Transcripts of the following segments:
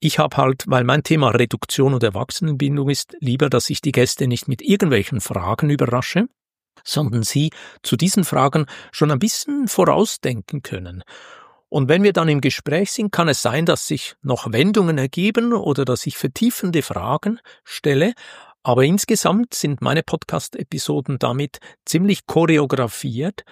Ich habe halt, weil mein Thema Reduktion und Erwachsenenbildung ist, lieber, dass ich die Gäste nicht mit irgendwelchen Fragen überrasche, sondern sie zu diesen Fragen schon ein bisschen vorausdenken können. Und wenn wir dann im Gespräch sind, kann es sein, dass sich noch Wendungen ergeben oder dass ich vertiefende Fragen stelle. Aber insgesamt sind meine Podcast-Episoden damit ziemlich choreografiert.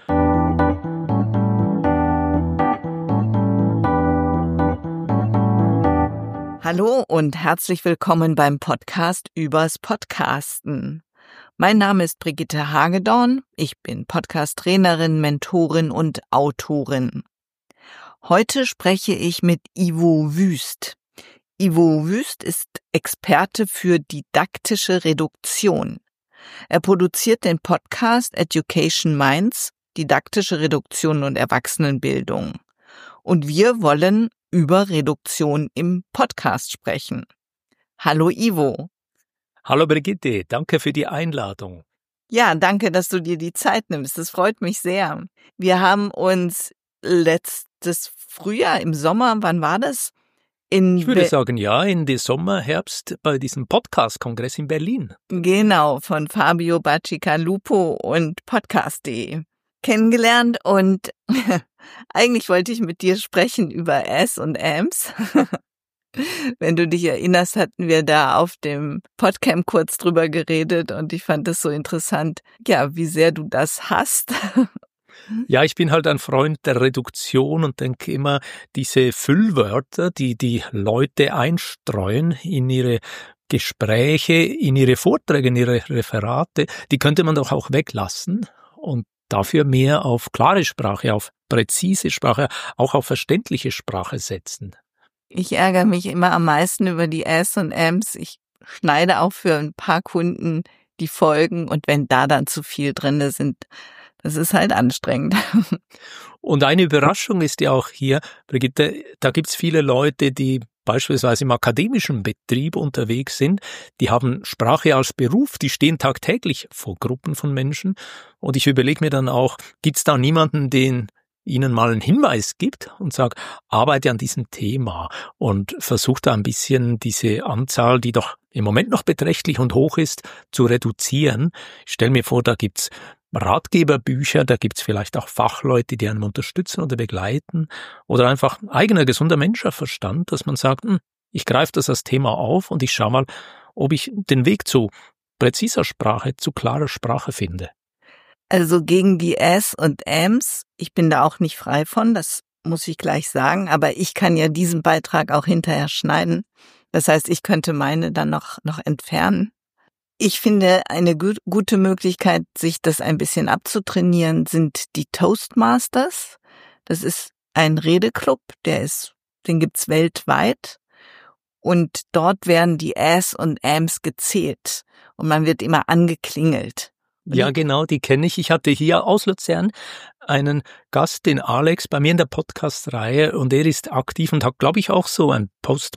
Hallo und herzlich willkommen beim Podcast übers Podcasten. Mein Name ist Brigitte Hagedorn, ich bin Podcast-Trainerin, Mentorin und Autorin. Heute spreche ich mit Ivo Wüst. Ivo Wüst ist Experte für didaktische Reduktion. Er produziert den Podcast Education Minds, didaktische Reduktion und Erwachsenenbildung. Und wir wollen über Reduktion im Podcast sprechen. Hallo Ivo. Hallo Brigitte, danke für die Einladung. Ja, danke, dass du dir die Zeit nimmst. Das freut mich sehr. Wir haben uns letztes Frühjahr im Sommer, wann war das? Ich würde sagen, ja, in den Sommer, Herbst bei diesem Podcast-Kongress in Berlin. Genau, von Fabio Bacigalupo und podcast.de kennengelernt und eigentlich wollte ich mit dir sprechen über S und Ams. Wenn du dich erinnerst, hatten wir da auf dem Podcamp kurz drüber geredet und ich fand das so interessant, ja, wie sehr du das hast. Ja, ich bin halt ein Freund der Reduktion und denke immer, diese Füllwörter, die die Leute einstreuen in ihre Gespräche, in ihre Vorträge, in ihre Referate, die könnte man doch auch weglassen und dafür mehr auf klare Sprache, auf präzise Sprache, auch auf verständliche Sprache setzen. Ich ärgere mich immer am meisten über die S und Ms. Ich schneide auch für ein paar Kunden die Folgen und wenn da dann zu viel drin sind, das ist halt anstrengend. Und eine Überraschung ist ja auch hier, Brigitte, da gibt's viele Leute, die beispielsweise im akademischen Betrieb unterwegs sind, die haben Sprache als Beruf, die stehen tagtäglich vor Gruppen von Menschen und ich überlege mir dann auch, gibt's da niemanden, den ihnen mal einen Hinweis gibt und sagt, arbeite an diesem Thema und versucht da ein bisschen diese Anzahl, die doch im Moment noch beträchtlich und hoch ist, zu reduzieren. Ich stelle mir vor, da gibt's Ratgeberbücher, da gibt's vielleicht auch Fachleute, die einen unterstützen oder begleiten oder einfach eigener gesunder Menschenverstand, dass man sagt, ich greife das als Thema auf und ich schaue mal, ob ich den Weg zu präziser Sprache, zu klarer Sprache finde. Also gegen die S und Ms, ich bin da auch nicht frei von, das muss ich gleich sagen, aber ich kann ja diesen Beitrag auch hinterher schneiden. Das heißt, ich könnte meine dann noch entfernen. Ich finde, eine gute Möglichkeit, sich das ein bisschen abzutrainieren, sind die Toastmasters. Das ist ein Redeclub, den gibt's weltweit. Und dort werden die Äs und Äms gezählt. Und man wird immer angeklingelt. Ja, genau, die kenne ich. Ich hatte hier aus Luzern einen Gast, den Alex, bei mir in der Podcast-Reihe und er ist aktiv und hat, glaube ich, auch so ein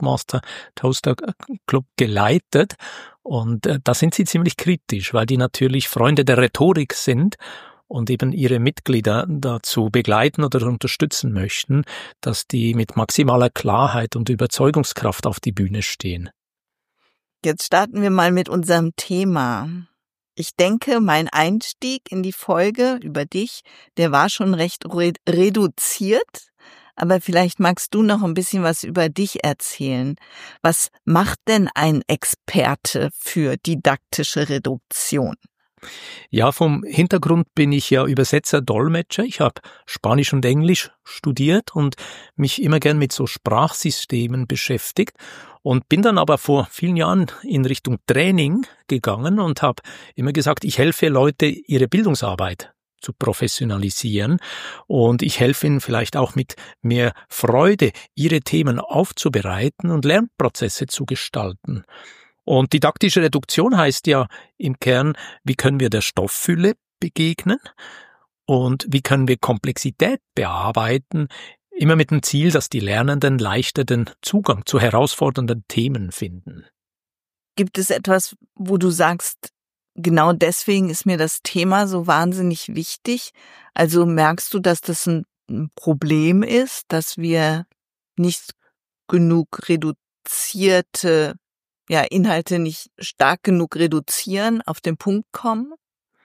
Toaster-Club geleitet und da sind sie ziemlich kritisch, weil die natürlich Freunde der Rhetorik sind und eben ihre Mitglieder dazu begleiten oder unterstützen möchten, dass die mit maximaler Klarheit und Überzeugungskraft auf die Bühne stehen. Jetzt starten wir mal mit unserem Thema. Ich denke, mein Einstieg in die Folge über dich, der war schon recht reduziert, aber vielleicht magst du noch ein bisschen was über dich erzählen. Was macht denn ein Experte für didaktische Reduktion? Ja, vom Hintergrund bin ich ja Übersetzer, Dolmetscher. Ich habe Spanisch und Englisch studiert und mich immer gern mit so Sprachsystemen beschäftigt und bin dann aber vor vielen Jahren in Richtung Training gegangen und habe immer gesagt, ich helfe Leute, ihre Bildungsarbeit zu professionalisieren und ich helfe ihnen vielleicht auch mit mehr Freude, ihre Themen aufzubereiten und Lernprozesse zu gestalten. Und didaktische Reduktion heißt ja im Kern, wie können wir der Stofffülle begegnen und wie können wir Komplexität bearbeiten, immer mit dem Ziel, dass die Lernenden leichter den Zugang zu herausfordernden Themen finden. Gibt es etwas, wo du sagst, genau deswegen ist mir das Thema so wahnsinnig wichtig? Also merkst du, dass das ein Problem ist, dass wir nicht genug komplizierte Inhalte nicht stark genug reduzieren, auf den Punkt kommen?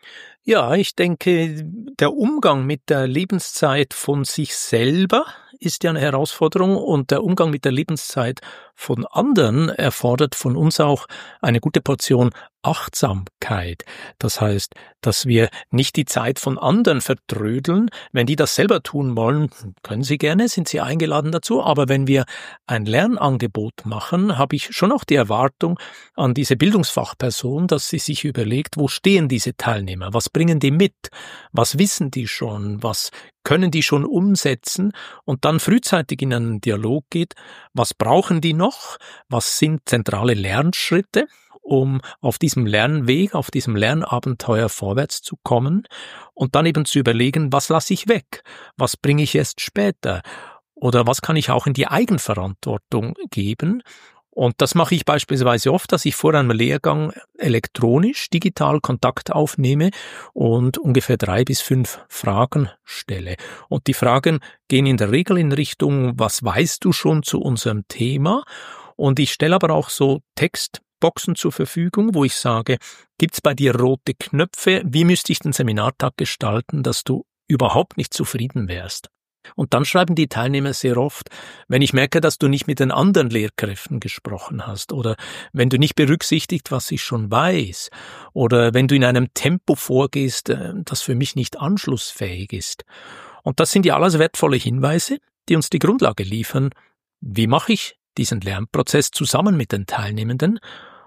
Ja, ich denke, der Umgang mit der Lebenszeit von sich selber ist ja eine Herausforderung und der Umgang mit der Lebenszeit von anderen erfordert von uns auch eine gute Portion Achtsamkeit. Das heißt, dass wir nicht die Zeit von anderen vertrödeln. Wenn die das selber tun wollen, können sie gerne, sind sie eingeladen dazu. Aber wenn wir ein Lernangebot machen, habe ich schon auch die Erwartung an diese Bildungsfachperson, dass sie sich überlegt, wo stehen diese Teilnehmer? Was bringen die mit? Was wissen die schon? Was können die schon umsetzen? Und dann frühzeitig in einen Dialog geht, was brauchen die noch? Was sind zentrale Lernschritte, um auf diesem Lernweg, auf diesem Lernabenteuer vorwärts zu kommen und dann eben zu überlegen, was lasse ich weg? Was bringe ich erst später? Oder was kann ich auch in die Eigenverantwortung geben? Und das mache ich beispielsweise oft, dass ich vor einem Lehrgang elektronisch, digital Kontakt aufnehme und ungefähr 3 bis 5 Fragen stelle. Und die Fragen gehen in der Regel in Richtung, was weißt du schon zu unserem Thema? Und ich stelle aber auch so Textboxen zur Verfügung, wo ich sage, gibt's bei dir rote Knöpfe? Wie müsste ich den Seminartag gestalten, dass du überhaupt nicht zufrieden wärst? Und dann schreiben die Teilnehmer sehr oft, wenn ich merke, dass du nicht mit den anderen Lehrkräften gesprochen hast oder wenn du nicht berücksichtigt, was ich schon weiß oder wenn du in einem Tempo vorgehst, das für mich nicht anschlussfähig ist. Und das sind ja alles wertvolle Hinweise, die uns die Grundlage liefern. Wie mache ich diesen Lernprozess zusammen mit den Teilnehmenden?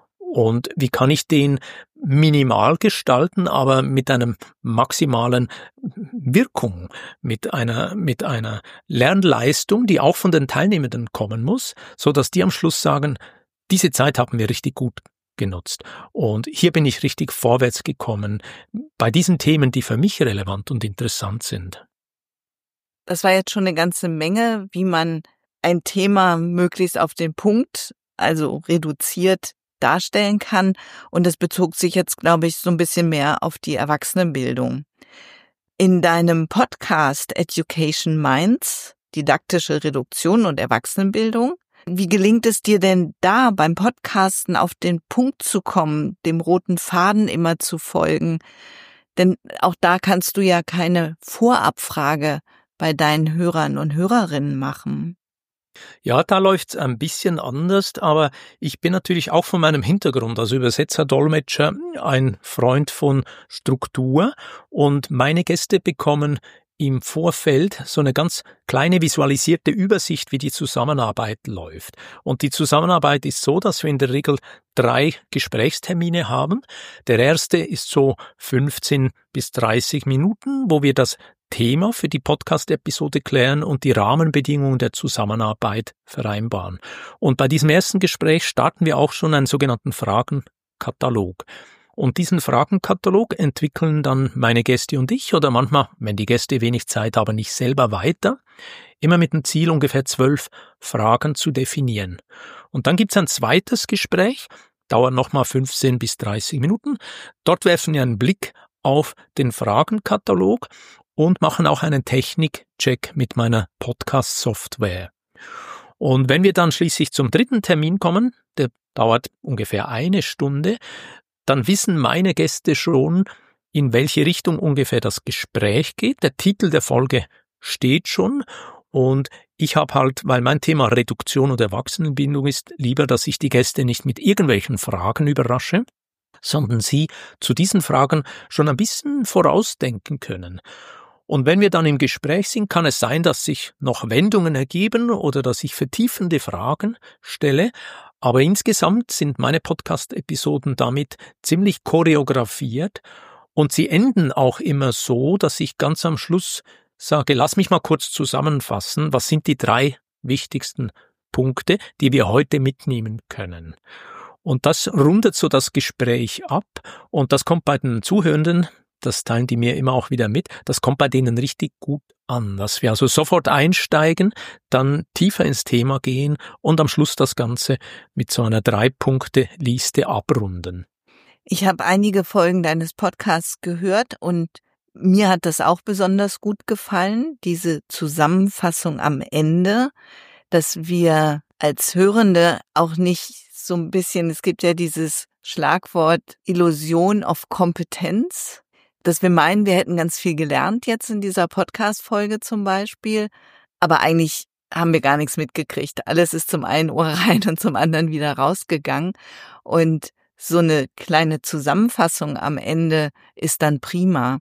Und wie kann ich den minimal gestalten, aber mit einem maximalen Wirkung, mit einer Lernleistung, die auch von den Teilnehmenden kommen muss, so dass die am Schluss sagen, diese Zeit haben wir richtig gut genutzt. Und hier bin ich richtig vorwärts gekommen bei diesen Themen, die für mich relevant und interessant sind. Das war jetzt schon eine ganze Menge, wie man ein Thema möglichst auf den Punkt, also reduziert, darstellen kann. Und es bezog sich jetzt, glaube ich, so ein bisschen mehr auf die Erwachsenenbildung. In deinem Podcast Education Minds, didaktische Reduktion und Erwachsenenbildung, wie gelingt es dir denn da beim Podcasten auf den Punkt zu kommen, dem roten Faden immer zu folgen? Denn auch da kannst du ja keine Vorabfrage bei deinen Hörern und Hörerinnen machen. Ja, da läuft's ein bisschen anders, aber ich bin natürlich auch von meinem Hintergrund als Übersetzer, Dolmetscher ein Freund von Struktur und meine Gäste bekommen im Vorfeld so eine ganz kleine visualisierte Übersicht, wie die Zusammenarbeit läuft. Und die Zusammenarbeit ist so, dass wir in der Regel 3 Gesprächstermine haben. Der erste ist so 15 bis 30 Minuten, wo wir das Thema für die Podcast-Episode klären und die Rahmenbedingungen der Zusammenarbeit vereinbaren. Und bei diesem ersten Gespräch starten wir auch schon einen sogenannten Fragenkatalog. Und diesen Fragenkatalog entwickeln dann meine Gäste und ich oder manchmal, wenn die Gäste wenig Zeit haben, ich selber weiter, immer mit dem Ziel, ungefähr 12 Fragen zu definieren. Und dann gibt's ein zweites Gespräch, dauert nochmal 15 bis 30 Minuten. Dort werfen wir einen Blick auf den Fragenkatalog und machen auch einen Technikcheck mit meiner Podcast-Software. Und wenn wir dann schließlich zum dritten Termin kommen, der dauert ungefähr 1 Stunde, dann wissen meine Gäste schon, in welche Richtung ungefähr das Gespräch geht. Der Titel der Folge steht schon und ich habe halt, weil mein Thema Reduktion und Erwachsenenbildung ist, lieber, dass ich die Gäste nicht mit irgendwelchen Fragen überrasche, sondern sie zu diesen Fragen schon ein bisschen vorausdenken können. Und wenn wir dann im Gespräch sind, kann es sein, dass sich noch Wendungen ergeben oder dass ich vertiefende Fragen stelle. Aber insgesamt sind meine Podcast-Episoden damit ziemlich choreografiert und sie enden auch immer so, dass ich ganz am Schluss sage, lass mich mal kurz zusammenfassen, was sind die 3 wichtigsten Punkte, die wir heute mitnehmen können. Und das rundet so das Gespräch ab und das kommt bei den Zuhörenden, das teilen die mir immer auch wieder mit, das kommt bei denen richtig gut an, dass wir also sofort einsteigen, dann tiefer ins Thema gehen und am Schluss das Ganze mit so einer 3-Punkte-Liste abrunden. Ich habe einige Folgen deines Podcasts gehört und mir hat das auch besonders gut gefallen, diese Zusammenfassung am Ende, dass wir als Hörende auch nicht so ein bisschen, es gibt ja dieses Schlagwort Illusion of Kompetenz, dass wir meinen, wir hätten ganz viel gelernt jetzt in dieser Podcast-Folge zum Beispiel, aber eigentlich haben wir gar nichts mitgekriegt. Alles ist zum einen Ohr rein und zum anderen wieder rausgegangen. Und so eine kleine Zusammenfassung am Ende ist dann prima.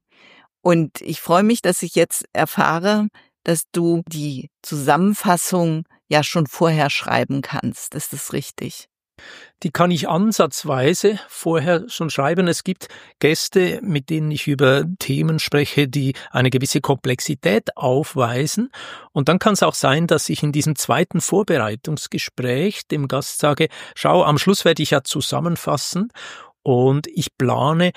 Und ich freue mich, dass ich jetzt erfahre, dass du die Zusammenfassung ja schon vorher schreiben kannst. Ist das richtig? Die kann ich ansatzweise vorher schon schreiben. Es gibt Gäste, mit denen ich über Themen spreche, die eine gewisse Komplexität aufweisen. Und dann kann es auch sein, dass ich in diesem zweiten Vorbereitungsgespräch dem Gast sage, schau, am Schluss werde ich ja zusammenfassen und ich plane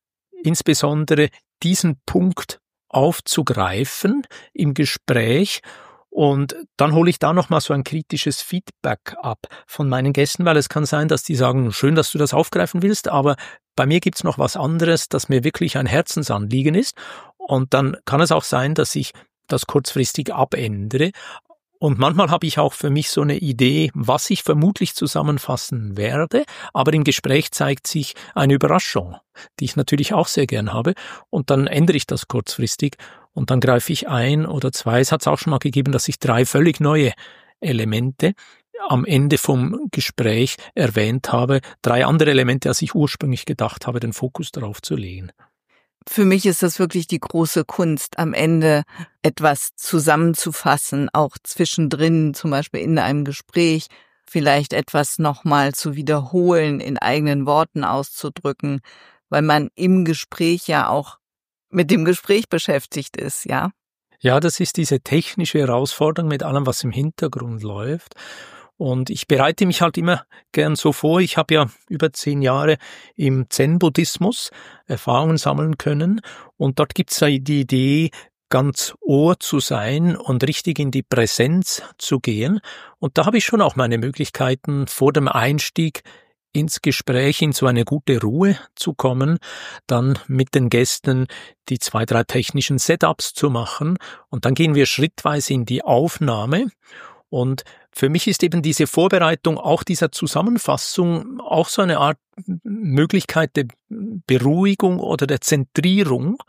insbesondere diesen Punkt aufzugreifen im Gespräch. Und dann hole ich da nochmal so ein kritisches Feedback ab von meinen Gästen, weil es kann sein, dass die sagen, schön, dass du das aufgreifen willst, aber bei mir gibt's noch was anderes, das mir wirklich ein Herzensanliegen ist. Und dann kann es auch sein, dass ich das kurzfristig abändere. Und manchmal habe ich auch für mich so eine Idee, was ich vermutlich zusammenfassen werde, aber im Gespräch zeigt sich eine Überraschung, die ich natürlich auch sehr gern habe, und dann ändere ich das kurzfristig und dann greife ich ein oder zwei. Es hat es auch schon mal gegeben, dass ich 3 völlig neue Elemente am Ende vom Gespräch erwähnt habe, 3 andere Elemente, als ich ursprünglich gedacht habe, den Fokus darauf zu legen. Für mich ist das wirklich die große Kunst, am Ende etwas zusammenzufassen, auch zwischendrin, zum Beispiel in einem Gespräch, vielleicht etwas nochmal zu wiederholen, in eigenen Worten auszudrücken, weil man im Gespräch ja auch mit dem Gespräch beschäftigt ist, ja? Ja, das ist diese technische Herausforderung mit allem, was im Hintergrund läuft. Und ich bereite mich halt immer gern so vor. Ich habe ja über 10 Jahre im Zen-Buddhismus Erfahrungen sammeln können. Und dort gibt's ja die Idee, ganz Ohr zu sein und richtig in die Präsenz zu gehen. Und da habe ich schon auch meine Möglichkeiten, vor dem Einstieg ins Gespräch, in so eine gute Ruhe zu kommen, dann mit den Gästen die 2, 3 technischen Setups zu machen. Und dann gehen wir schrittweise in die Aufnahme. Und für mich ist eben diese Vorbereitung auch dieser Zusammenfassung auch so eine Art Möglichkeit der Beruhigung oder der Zentrierung.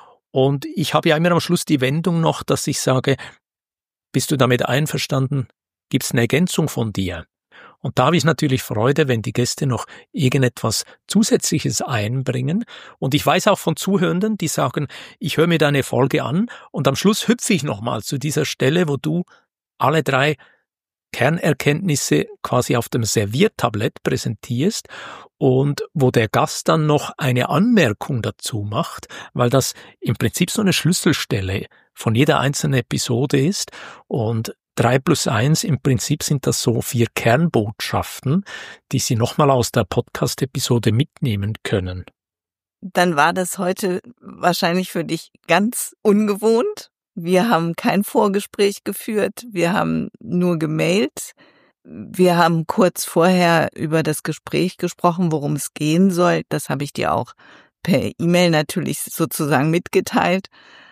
Und ich habe ja immer am Schluss die Wendung noch, dass ich sage, bist du damit einverstanden? Gibt es eine Ergänzung von dir? Und da habe ich natürlich Freude, wenn die Gäste noch irgendetwas Zusätzliches einbringen. Und ich weiß auch von Zuhörenden, die sagen, ich höre mir deine Folge an und am Schluss hüpfe ich nochmal zu dieser Stelle, wo du alle 3 Kernerkenntnisse quasi auf dem Serviertablett präsentierst und wo der Gast dann noch eine Anmerkung dazu macht, weil das im Prinzip so eine Schlüsselstelle von jeder einzelnen Episode ist. Und 3+1, im Prinzip sind das so 4 Kernbotschaften, die Sie nochmal aus der Podcast-Episode mitnehmen können. Dann war das heute wahrscheinlich für dich ganz ungewohnt. Wir haben kein Vorgespräch geführt, wir haben nur gemailt. Wir haben kurz vorher über das Gespräch gesprochen, worum es gehen soll. Das habe ich dir auch per E-Mail natürlich sozusagen mitgeteilt.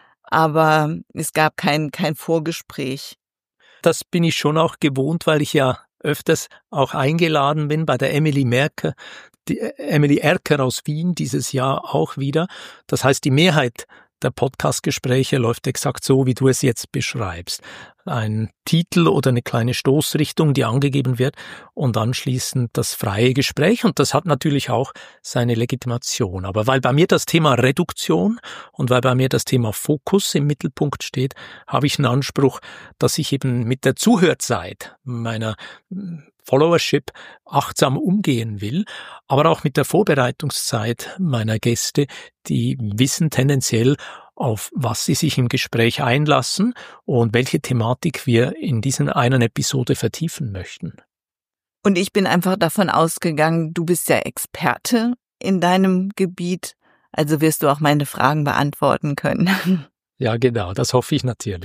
Aber es gab kein Vorgespräch. Das bin ich schon auch gewohnt, weil ich ja öfters auch eingeladen bin bei der Emily Merker, die Emily Erker aus Wien dieses Jahr auch wieder. Das heißt, die Mehrheit der Podcast-Gespräche läuft exakt so, wie du es jetzt beschreibst. Ein Titel oder eine kleine Stoßrichtung, die angegeben wird und anschließend das freie Gespräch. Und das hat natürlich auch seine Legitimation. Aber weil bei mir das Thema Reduktion und weil bei mir das Thema Fokus im Mittelpunkt steht, habe ich einen Anspruch, dass ich eben mit der Zuhörzeit meiner Followership achtsam umgehen will, aber auch mit der Vorbereitungszeit meiner Gäste, die wissen tendenziell, auf was sie sich im Gespräch einlassen und welche Thematik wir in dieser einen Episode vertiefen möchten. Und ich bin einfach davon ausgegangen, du bist ja Experte in deinem Gebiet, also wirst du auch meine Fragen beantworten können. Ja, genau, das hoffe ich natürlich.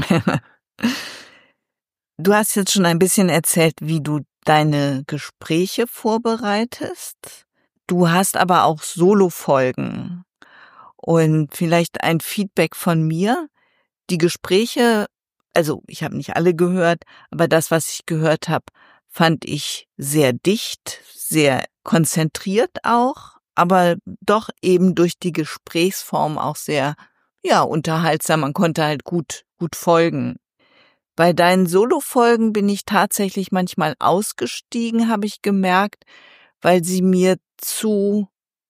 Du hast jetzt schon ein bisschen erzählt, wie du deine Gespräche vorbereitest. Du hast aber auch Solo-Folgen. Und vielleicht ein Feedback von mir. Die Gespräche, also ich habe nicht alle gehört, aber das, was ich gehört habe, fand ich sehr dicht, sehr konzentriert auch, aber doch eben durch die Gesprächsform auch sehr, ja, unterhaltsam. Man konnte halt gut folgen. Bei deinen Solo-Folgen bin ich tatsächlich manchmal ausgestiegen, habe ich gemerkt, weil sie mir zu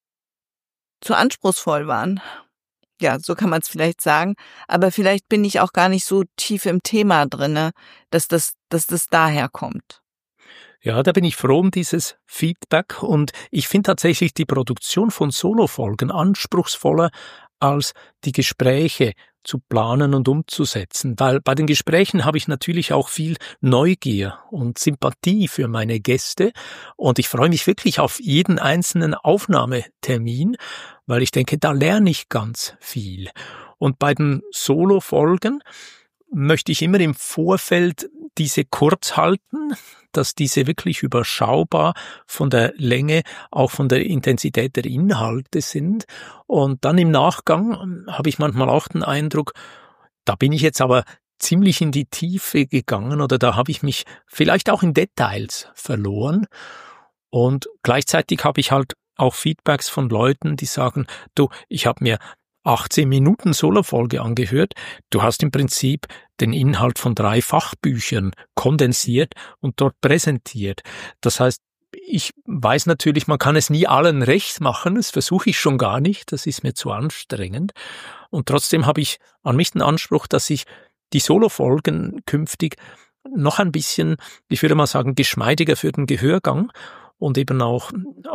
anspruchsvoll waren. Ja, so kann man es vielleicht sagen. Aber vielleicht bin ich auch gar nicht so tief im Thema drinne, dass das daher kommt. Ja, da bin ich froh um dieses Feedback und ich finde tatsächlich die Produktion von Solofolgen anspruchsvoller als die Gespräche zu planen und umzusetzen, weil bei den Gesprächen habe ich natürlich auch viel Neugier und Sympathie für meine Gäste und ich freue mich wirklich auf jeden einzelnen Aufnahmetermin, weil ich denke, da lerne ich ganz viel. Und bei den Solo-Folgen möchte ich immer im Vorfeld diese kurz halten, dass diese wirklich überschaubar von der Länge, auch von der Intensität der Inhalte sind. Und dann im Nachgang habe ich manchmal auch den Eindruck, da bin ich jetzt aber ziemlich in die Tiefe gegangen oder da habe ich mich vielleicht auch in Details verloren. Und gleichzeitig habe ich halt auch Feedbacks von Leuten, die sagen, du, ich habe mir 18 Minuten Solofolge angehört. Du hast im Prinzip den Inhalt von 3 Fachbüchern kondensiert und dort präsentiert. Das heißt, ich weiß natürlich, man kann es nie allen recht machen, das versuche ich schon gar nicht, das ist mir zu anstrengend. Und trotzdem habe ich an mich den Anspruch, dass ich die Solofolgen künftig noch ein bisschen, ich würde mal sagen, geschmeidiger für den Gehörgang und eben auch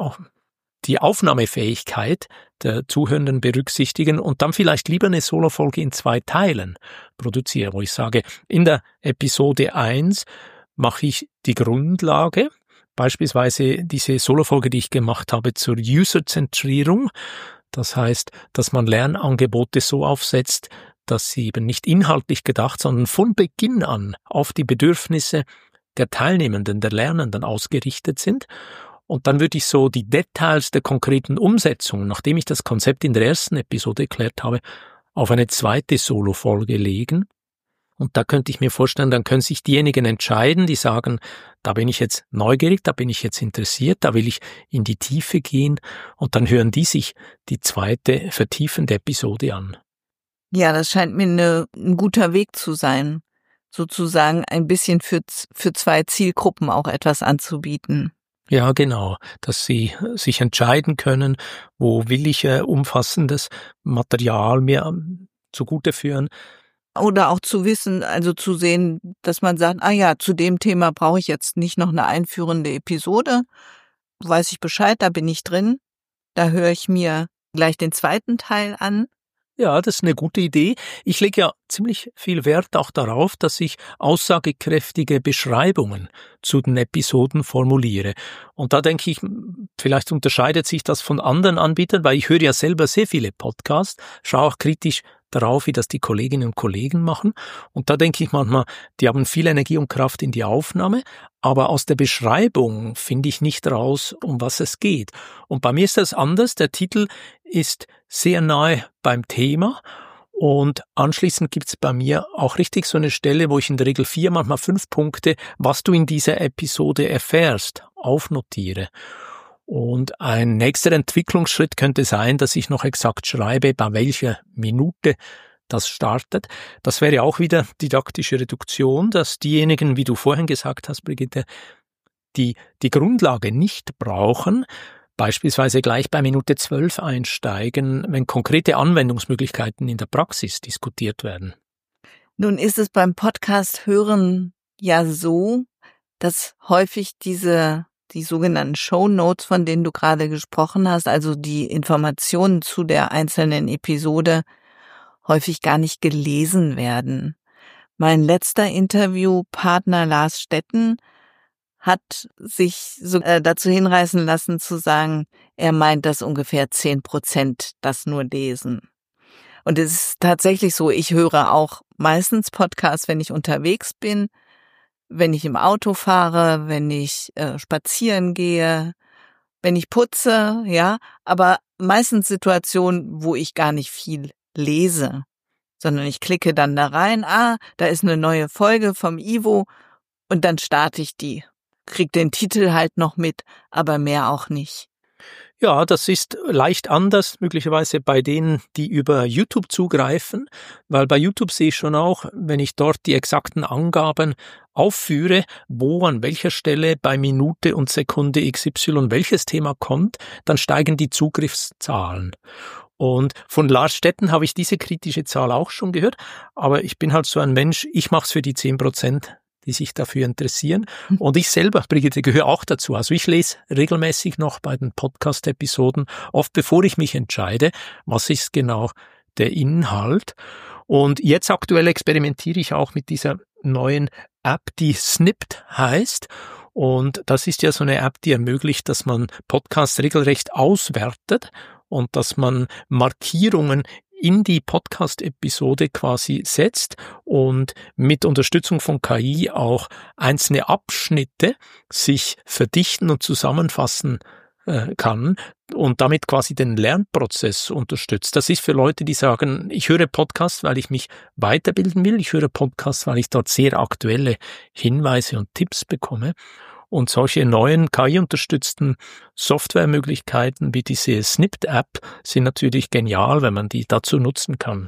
die Aufnahmefähigkeit der Zuhörenden berücksichtigen und dann vielleicht lieber eine Solofolge in 2 Teilen produziere, wo ich sage, in der Episode 1 mache ich die Grundlage, beispielsweise diese Solofolge, die ich gemacht habe zur Userzentrierung. Das heißt, dass man Lernangebote so aufsetzt, dass sie eben nicht inhaltlich gedacht, sondern von Beginn an auf die Bedürfnisse der Teilnehmenden, der Lernenden ausgerichtet sind. Und dann würde ich so die Details der konkreten Umsetzung, nachdem ich das Konzept in der ersten Episode erklärt habe, auf eine zweite Solo-Folge legen. Und da könnte ich mir vorstellen, dann können sich diejenigen entscheiden, die sagen, da bin ich jetzt neugierig, da bin ich jetzt interessiert, da will ich in die Tiefe gehen. Und dann hören die sich die zweite vertiefende Episode an. Ja, das scheint mir ein guter Weg zu sein, sozusagen ein bisschen für 2 Zielgruppen auch etwas anzubieten. Ja, genau, dass sie sich entscheiden können, wo will ich umfassendes Material mir zugute führen. Oder auch zu wissen, also zu sehen, dass man sagt, zu dem Thema brauche ich jetzt nicht noch eine einführende Episode, weiß ich Bescheid, da bin ich drin, da höre ich mir gleich den zweiten Teil an. Ja, das ist eine gute Idee. Ich lege ja ziemlich viel Wert auch darauf, dass ich aussagekräftige Beschreibungen zu den Episoden formuliere. Und da denke ich, vielleicht unterscheidet sich das von anderen Anbietern, weil ich höre ja selber sehr viele Podcasts, schaue auch kritisch darauf, wie das die Kolleginnen und Kollegen machen. Und da denke ich manchmal, die haben viel Energie und Kraft in die Aufnahme, aber aus der Beschreibung finde ich nicht raus, um was es geht. Und bei mir ist das anders. Der Titel ist sehr nahe beim Thema und anschließend gibt's bei mir auch richtig so eine Stelle, wo ich in der Regel 4, manchmal 5 Punkte, was du in dieser Episode erfährst, aufnotiere. Und ein nächster Entwicklungsschritt könnte sein, dass ich noch exakt schreibe, bei welcher Minute das startet. Das wäre auch wieder didaktische Reduktion, dass diejenigen, wie du vorhin gesagt hast, Brigitte, die Grundlage nicht brauchen, beispielsweise gleich bei Minute 12 einsteigen, wenn konkrete Anwendungsmöglichkeiten in der Praxis diskutiert werden. Nun ist es beim Podcast hören ja so, dass häufig die sogenannten Shownotes, von denen du gerade gesprochen hast, also die Informationen zu der einzelnen Episode, häufig gar nicht gelesen werden. Mein letzter Interviewpartner Lars Stetten hat sich so dazu hinreißen lassen zu sagen, er meint, dass ungefähr 10% das nur lesen. Und es ist tatsächlich so, ich höre auch meistens Podcasts, wenn ich unterwegs bin, wenn ich im Auto fahre, wenn ich spazieren gehe, wenn ich putze, ja, aber meistens Situationen, wo ich gar nicht viel lese, sondern ich klicke dann da rein, da ist eine neue Folge vom Ivo und dann starte ich die. krieg den Titel halt noch mit, aber mehr auch nicht. Ja, das ist leicht anders, möglicherweise bei denen, die über YouTube zugreifen, weil bei YouTube sehe ich schon auch, wenn ich dort die exakten Angaben aufführe, wo an welcher Stelle bei Minute und Sekunde XY welches Thema kommt, dann steigen die Zugriffszahlen. Und von Lars Stetten habe ich diese kritische Zahl auch schon gehört, aber ich bin halt so ein Mensch, ich mache es für die 10%, die sich dafür interessieren. Und ich selber, Brigitte, gehöre auch dazu. Also ich lese regelmäßig noch bei den Podcast-Episoden, oft bevor ich mich entscheide, was ist genau der Inhalt. Und jetzt aktuell experimentiere ich auch mit dieser neuen App, die Snipped heißt. Und das ist ja so eine App, die ermöglicht, dass man Podcasts regelrecht auswertet und dass man Markierungen in die Podcast-Episode quasi setzt und mit Unterstützung von KI auch einzelne Abschnitte sich verdichten und zusammenfassen kann und damit quasi den Lernprozess unterstützt. Das ist für Leute, die sagen, ich höre Podcasts, weil ich mich weiterbilden will, ich höre Podcasts, weil ich dort sehr aktuelle Hinweise und Tipps bekomme. Und solche neuen KI-unterstützten Softwaremöglichkeiten wie diese Snipped-App sind natürlich genial, wenn man die dazu nutzen kann.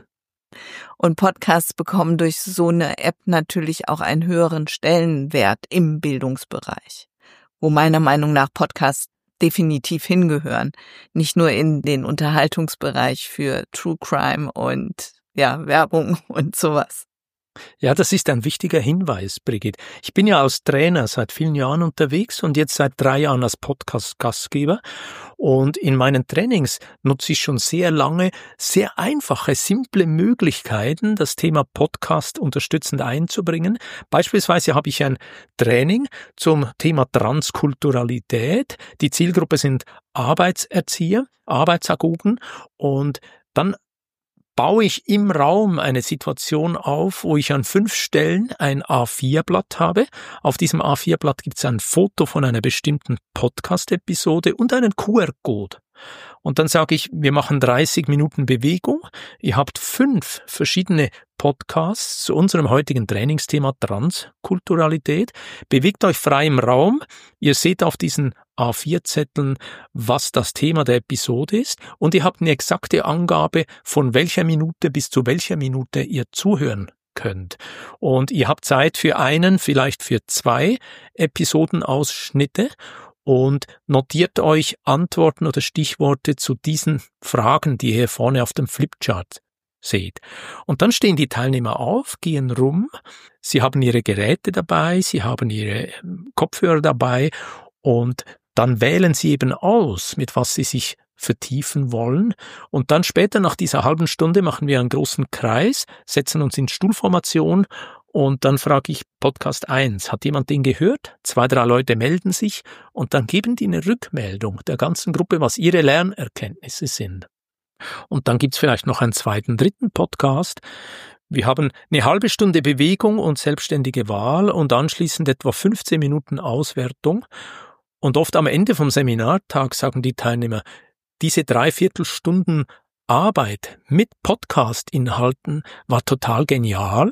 Und Podcasts bekommen durch so eine App natürlich auch einen höheren Stellenwert im Bildungsbereich, wo meiner Meinung nach Podcasts definitiv hingehören. Nicht nur in den Unterhaltungsbereich für True Crime und ja, Werbung und sowas. Ja, das ist ein wichtiger Hinweis, Brigitte. Ich bin ja als Trainer seit vielen Jahren unterwegs und jetzt seit 3 Jahren als Podcast-Gastgeber. Und in meinen Trainings nutze ich schon sehr lange sehr einfache, simple Möglichkeiten, das Thema Podcast unterstützend einzubringen. Beispielsweise habe ich ein Training zum Thema Transkulturalität. Die Zielgruppe sind Arbeitserzieher, Arbeitsagogen und dann baue ich im Raum eine Situation auf, wo ich an 5 Stellen ein A4-Blatt habe. Auf diesem A4-Blatt gibt es ein Foto von einer bestimmten Podcast-Episode und einen QR-Code. Und dann sage ich, wir machen 30 Minuten Bewegung. Ihr habt 5 verschiedene Podcasts zu unserem heutigen Trainingsthema Transkulturalität. Bewegt euch frei im Raum. Ihr seht auf diesen A4-Zetteln, was das Thema der Episode ist. Und ihr habt eine exakte Angabe, von welcher Minute bis zu welcher Minute ihr zuhören könnt. Und ihr habt Zeit für einen, vielleicht für 2 Episodenausschnitte. Und notiert euch Antworten oder Stichworte zu diesen Fragen, die ihr hier vorne auf dem Flipchart seht. Und dann stehen die Teilnehmer auf, gehen rum, sie haben ihre Geräte dabei, sie haben ihre Kopfhörer dabei und dann wählen sie eben aus, mit was sie sich vertiefen wollen. Und dann später, nach dieser halben Stunde, machen wir einen großen Kreis, setzen uns in Stuhlformation. Und dann frage ich Podcast 1, hat jemand den gehört? 2, 3 Leute melden sich und dann geben die eine Rückmeldung der ganzen Gruppe, was ihre Lernerkenntnisse sind. Und dann gibt's vielleicht noch einen 2., 3. Podcast. Wir haben eine halbe Stunde Bewegung und selbstständige Wahl und anschließend etwa 15 Minuten Auswertung. Und oft am Ende vom Seminartag sagen die Teilnehmer, diese 3/4 Stunden Arbeit mit Podcast-Inhalten war total genial.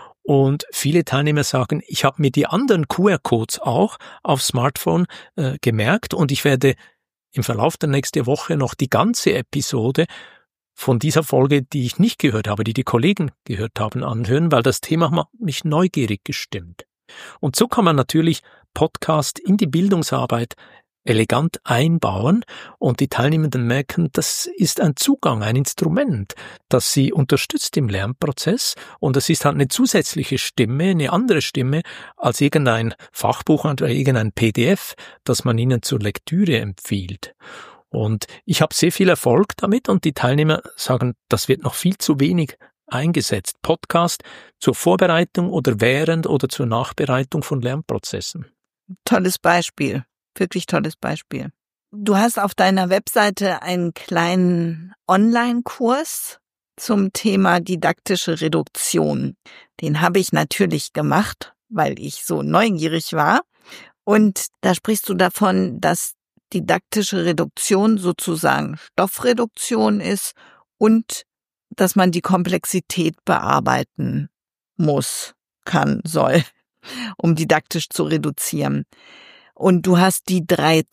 Und viele Teilnehmer sagen, ich habe mir die anderen QR-Codes auch auf Smartphone gemerkt und ich werde im Verlauf der nächsten Woche noch die ganze Episode von dieser Folge, die ich nicht gehört habe, die die Kollegen gehört haben, anhören, weil das Thema hat mich neugierig gestimmt. Und so kann man natürlich Podcast in die Bildungsarbeit elegant einbauen und die Teilnehmenden merken, das ist ein Zugang, ein Instrument, das sie unterstützt im Lernprozess und es ist halt eine zusätzliche Stimme, eine andere Stimme als irgendein Fachbuch oder irgendein PDF, das man ihnen zur Lektüre empfiehlt. Und ich habe sehr viel Erfolg damit und die Teilnehmer sagen, das wird noch viel zu wenig eingesetzt. Podcast zur Vorbereitung oder während oder zur Nachbereitung von Lernprozessen. Tolles Beispiel. Wirklich tolles Beispiel. Du hast auf deiner Webseite einen kleinen Online-Kurs zum Thema didaktische Reduktion. Den habe ich natürlich gemacht, weil ich so neugierig war. Und da sprichst du davon, dass didaktische Reduktion sozusagen Stoffreduktion ist und dass man die Komplexität bearbeiten muss, kann, soll, um didaktisch zu reduzieren. Und du hast die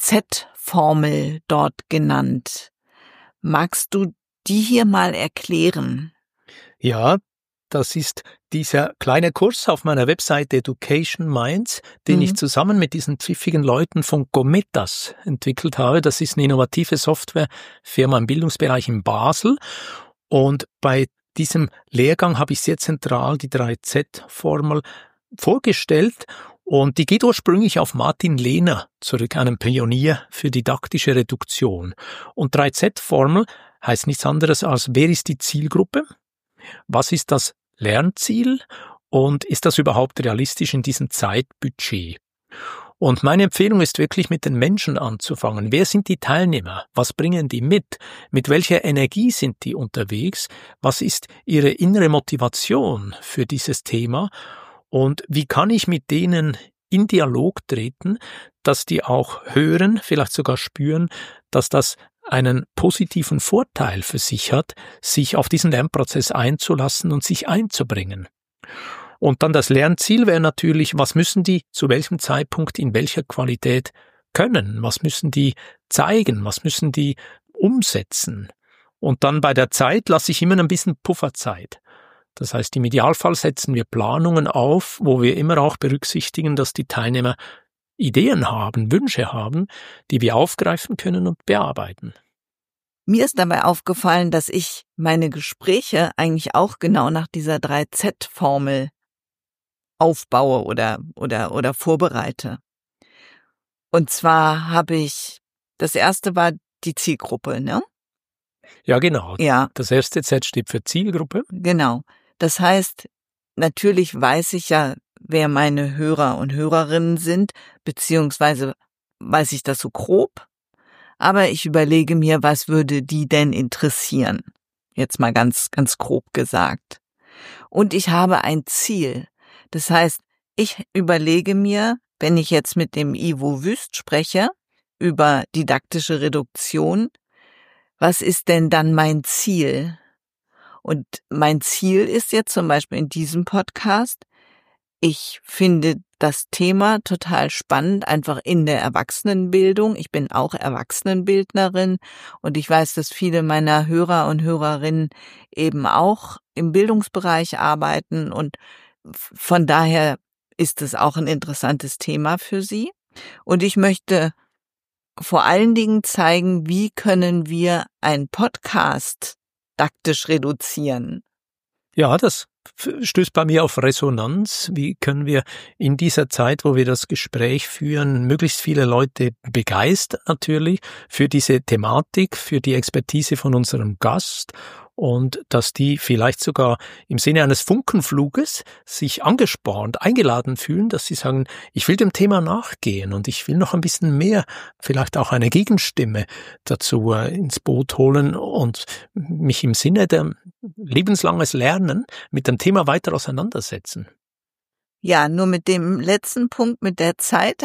3Z-Formel dort genannt. Magst du die hier mal erklären? Ja, das ist dieser kleine Kurs auf meiner Webseite Education Minds, den ich zusammen mit diesen pfiffigen Leuten von Gometas entwickelt habe. Das ist eine innovative Softwarefirma im Bildungsbereich in Basel. Und bei diesem Lehrgang habe ich sehr zentral die 3Z-Formel vorgestellt. Und die geht ursprünglich auf Martin Lehner zurück, einem Pionier für didaktische Reduktion. Und 3Z-Formel heißt nichts anderes als, wer ist die Zielgruppe? Was ist das Lernziel und ist das überhaupt realistisch in diesem Zeitbudget? Und meine Empfehlung ist wirklich, mit den Menschen anzufangen. Wer sind die Teilnehmer? Was bringen die mit? Mit welcher Energie sind die unterwegs? Was ist ihre innere Motivation für dieses Thema? Und wie kann ich mit denen in Dialog treten, dass die auch hören, vielleicht sogar spüren, dass das einen positiven Vorteil für sich hat, sich auf diesen Lernprozess einzulassen und sich einzubringen. Und dann das Lernziel wäre natürlich, was müssen die zu welchem Zeitpunkt in welcher Qualität können? Was müssen die zeigen? Was müssen die umsetzen? Und dann bei der Zeit lasse ich immer ein bisschen Pufferzeit. Das heißt, im Idealfall setzen wir Planungen auf, wo wir immer auch berücksichtigen, dass die Teilnehmer Ideen haben, Wünsche haben, die wir aufgreifen können und bearbeiten. Mir ist dabei aufgefallen, dass ich meine Gespräche eigentlich auch genau nach dieser 3Z-Formel aufbaue oder vorbereite. Und zwar das erste war die Zielgruppe, ne? Ja, genau. Ja. Das erste Z steht für Zielgruppe. Genau. Das heißt, natürlich weiß ich ja, wer meine Hörer und Hörerinnen sind, beziehungsweise weiß ich das so grob. Aber ich überlege mir, was würde die denn interessieren? Jetzt mal ganz, ganz grob gesagt. Und ich habe ein Ziel. Das heißt, ich überlege mir, wenn ich jetzt mit dem Ivo Wüst spreche über didaktische Reduktion, was ist denn dann mein Ziel? Und mein Ziel ist jetzt zum Beispiel in diesem Podcast, ich finde das Thema total spannend, einfach in der Erwachsenenbildung. Ich bin auch Erwachsenenbildnerin und ich weiß, dass viele meiner Hörer und Hörerinnen eben auch im Bildungsbereich arbeiten und von daher ist es auch ein interessantes Thema für sie. Und ich möchte vor allen Dingen zeigen, wie können wir einen Podcast didaktisch reduzieren. Ja, das stößt bei mir auf Resonanz. Wie können wir in dieser Zeit, wo wir das Gespräch führen, möglichst viele Leute begeistern natürlich für diese Thematik, für die Expertise von unserem Gast und dass die vielleicht sogar im Sinne eines Funkenfluges sich angespornt, eingeladen fühlen, dass sie sagen, ich will dem Thema nachgehen und ich will noch ein bisschen mehr, vielleicht auch eine Gegenstimme dazu ins Boot holen und mich im Sinne der lebenslanges Lernen mit dem Thema weiter auseinandersetzen. Ja, nur mit dem letzten Punkt mit der Zeit,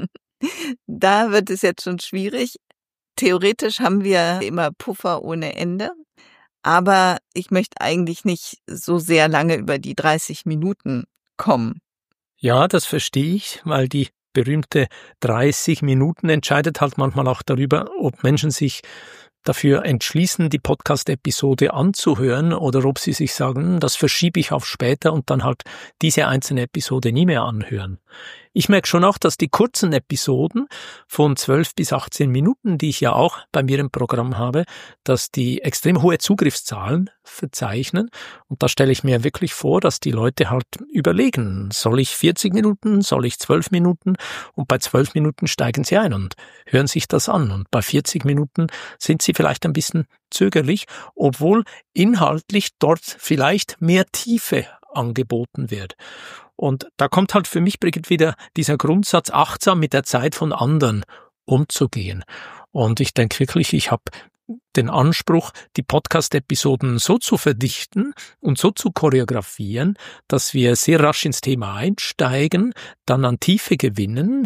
da wird es jetzt schon schwierig. Theoretisch haben wir immer Puffer ohne Ende. Aber ich möchte eigentlich nicht so sehr lange über die 30 Minuten kommen. Ja, das verstehe ich, weil die berühmte 30 Minuten entscheidet halt manchmal auch darüber, ob Menschen sich dafür entschließen, die Podcast-Episode anzuhören oder ob sie sich sagen, das verschiebe ich auf später und dann halt diese einzelne Episode nie mehr anhören. Ich merke schon auch, dass die kurzen Episoden von 12 bis 18 Minuten, die ich ja auch bei mir im Programm habe, dass die extrem hohe Zugriffszahlen verzeichnen. Und da stelle ich mir wirklich vor, dass die Leute halt überlegen, soll ich 40 Minuten, soll ich 12 Minuten? Und bei 12 Minuten steigen sie ein und hören sich das an. Und bei 40 Minuten sind sie vielleicht ein bisschen zögerlich, obwohl inhaltlich dort vielleicht mehr Tiefe angeboten wird. Und da kommt halt für mich, Brigitte, wieder dieser Grundsatz, achtsam mit der Zeit von anderen umzugehen. Und ich denke wirklich, ich habe den Anspruch, die Podcast-Episoden so zu verdichten und so zu choreografieren, dass wir sehr rasch ins Thema einsteigen, dann an Tiefe gewinnen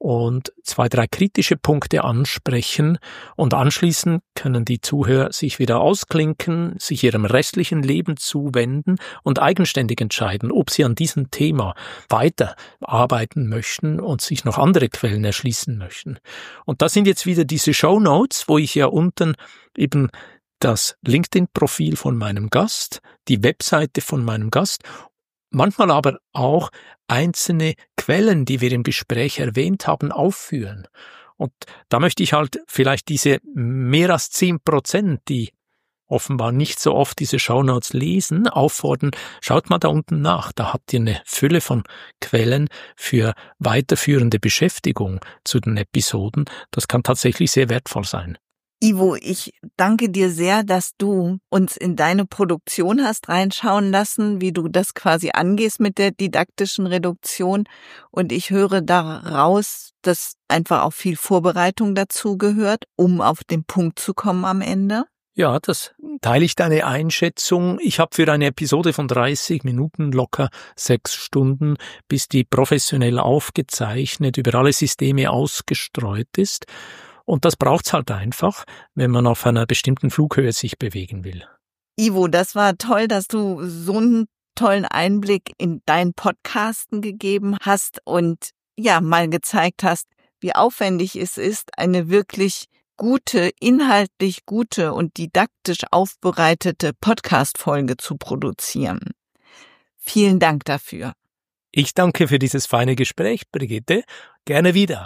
und 2, 3 kritische Punkte ansprechen und anschließend können die Zuhörer sich wieder ausklinken, sich ihrem restlichen Leben zuwenden und eigenständig entscheiden, ob sie an diesem Thema weiterarbeiten möchten und sich noch andere Quellen erschließen möchten. Und da sind jetzt wieder diese Shownotes, wo ich ja unten eben das LinkedIn-Profil von meinem Gast, die Webseite von meinem Gast, manchmal aber auch einzelne Quellen, die wir im Gespräch erwähnt haben, aufführen. Und da möchte ich halt vielleicht diese mehr als 10%, die offenbar nicht so oft diese Shownotes lesen, auffordern, schaut mal da unten nach, da habt ihr eine Fülle von Quellen für weiterführende Beschäftigung zu den Episoden. Das kann tatsächlich sehr wertvoll sein. Ivo, ich danke dir sehr, dass du uns in deine Produktion hast reinschauen lassen, wie du das quasi angehst mit der didaktischen Reduktion. Und ich höre daraus, dass einfach auch viel Vorbereitung dazu gehört, um auf den Punkt zu kommen am Ende. Ja, das teile ich deine Einschätzung. Ich habe für eine Episode von 30 Minuten locker 6 Stunden, bis die professionell aufgezeichnet, über alle Systeme ausgestreut ist. Und das braucht's halt einfach, wenn man auf einer bestimmten Flughöhe sich bewegen will. Ivo, das war toll, dass du so einen tollen Einblick in dein Podcasten gegeben hast und ja, mal gezeigt hast, wie aufwendig es ist, eine wirklich gute, inhaltlich gute und didaktisch aufbereitete Podcast-Folge zu produzieren. Vielen Dank dafür. Ich danke für dieses feine Gespräch, Brigitte. Gerne wieder.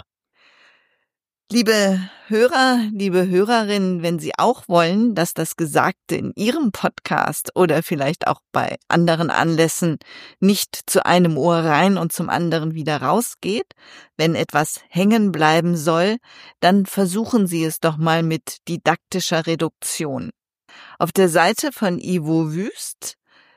Liebe Hörer, liebe Hörerinnen, wenn Sie auch wollen, dass das Gesagte in Ihrem Podcast oder vielleicht auch bei anderen Anlässen nicht zu einem Ohr rein und zum anderen wieder rausgeht, wenn etwas hängen bleiben soll, dann versuchen Sie es doch mal mit didaktischer Reduktion. Auf der Seite von Ivo Wüst,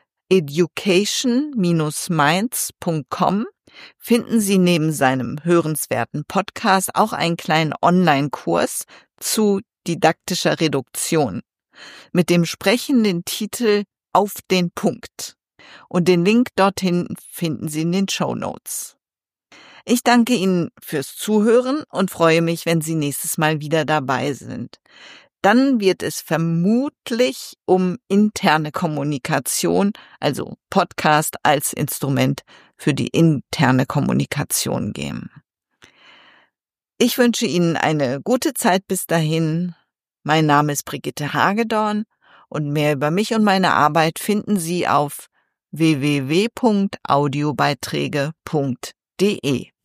education-minds.com, finden Sie neben seinem hörenswerten Podcast auch einen kleinen Online-Kurs zu didaktischer Reduktion mit dem sprechenden Titel Auf den Punkt. Und den Link dorthin finden Sie in den Shownotes. Ich danke Ihnen fürs Zuhören und freue mich, wenn Sie nächstes Mal wieder dabei sind. Dann wird es vermutlich um interne Kommunikation, also Podcast als Instrument für die interne Kommunikation gehen. Ich wünsche Ihnen eine gute Zeit bis dahin. Mein Name ist Brigitte Hagedorn und mehr über mich und meine Arbeit finden Sie auf www.audiobeiträge.de.